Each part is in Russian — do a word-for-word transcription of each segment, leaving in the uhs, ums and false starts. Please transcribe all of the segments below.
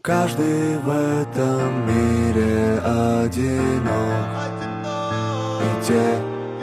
Каждый в этом мире одинок, и те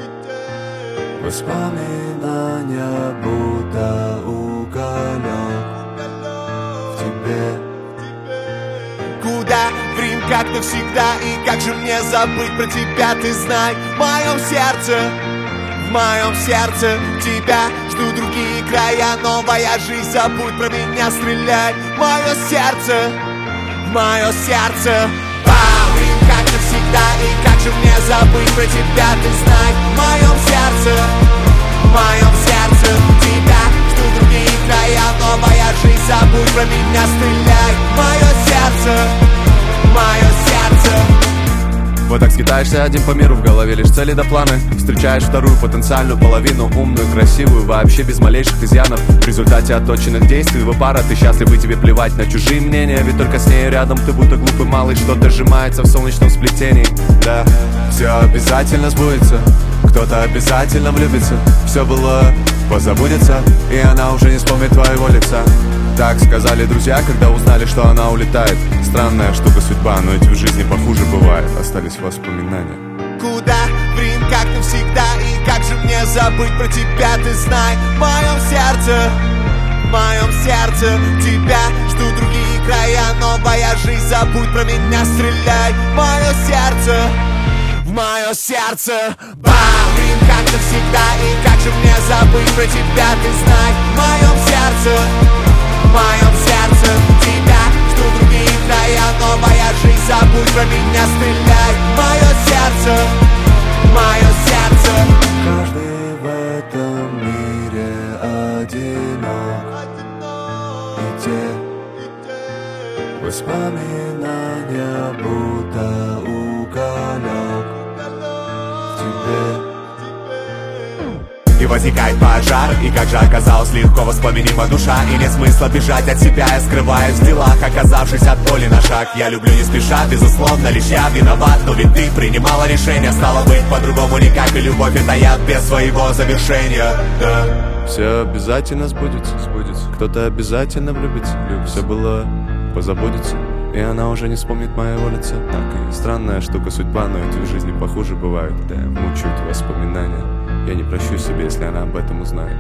воспоминания будто уголек в тебе. Куда? В Рим, как навсегда. И как же мне забыть про тебя? Ты знай, в моем сердце, в моем сердце тебя жду другие края. Новая жизнь, забудь про меня, стреляй. Мое сердце, в мое сердце. Бам! Рим, как навсегда. И как же мне забыть про тебя? Ты знай, в моем сердце, в моем сердце тебя жду другие края. Новая жизнь, забудь про меня, стреляй. Мое сердце, мое сердце. Вот так скитаешься один по миру, в голове лишь цели да планы. Встречаешь вторую потенциальную половину, умную, красивую, вообще без малейших изъянов. В результате отточенных действий вы пара, ты счастлив, и тебе плевать на чужие мнения. Ведь только с ней рядом ты будто глупый малый, что-то сжимается в солнечном сплетении. Да, все обязательно сбудется, кто-то обязательно влюбится. Все было позабудется, и она уже не вспомнит твоего лица. Так сказали друзья, когда узнали, что она улетает. Странная штука судьба, но ведь в жизни похуже бывает. Остались воспоминания. Куда? В Рим, как навсегда. И как же мне забыть про тебя? Ты знай, в моем сердце, в моем сердце тебя жду другие края. Новая жизнь, забудь про меня, стреляй. Мое сердце, в мое сердце. Бам! Рим, как навсегда. И как же мне забыть про тебя? Ты знай, в моем сердце, в моем сердце тебя жду другие края. Новая жизнь, забудь про меня, стреляй. Мое сердце, мое сердце. Каждый в этом мире одинок, и те воспоминания будто уголек в тебе. И возникает пожар, и как же оказалось легко воспоминима душа. И нет смысла бежать от себя, я скрываюсь в делах, оказавшись от боли на шаг. Я люблю не спеша, безусловно, лишь я виноват. Но ведь ты принимала решение, стало быть по-другому никак. И любовь это яд без своего завершения, да. Все обязательно сбудется, сбудется. Кто-то обязательно влюбится, влюбится. Все было позабудется, и она уже не вспомнит моего лица. Так и странная штука судьба, но ведь в жизни похуже бывает. Да, мучают воспоминания. Я не прощу себе, если она об этом узнает.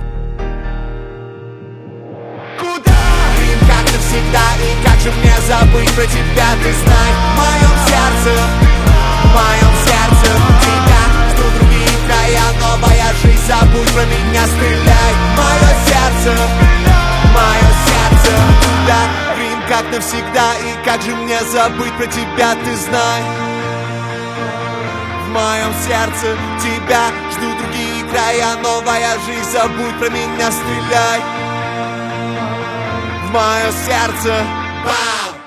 Куда? Рим, как навсегда. И как же мне забыть про тебя? Ты знай, в моем сердце, в моем сердце тебя жду другие края. Новая жизнь, забудь про меня, стреляй. Мое сердце, мое сердце туда. Рим, как навсегда. И как же мне забыть про тебя? Ты знай, в моем сердце тебя жду другие края. Новая жизнь, забудь про меня, стреляй. В мое сердце. Бам!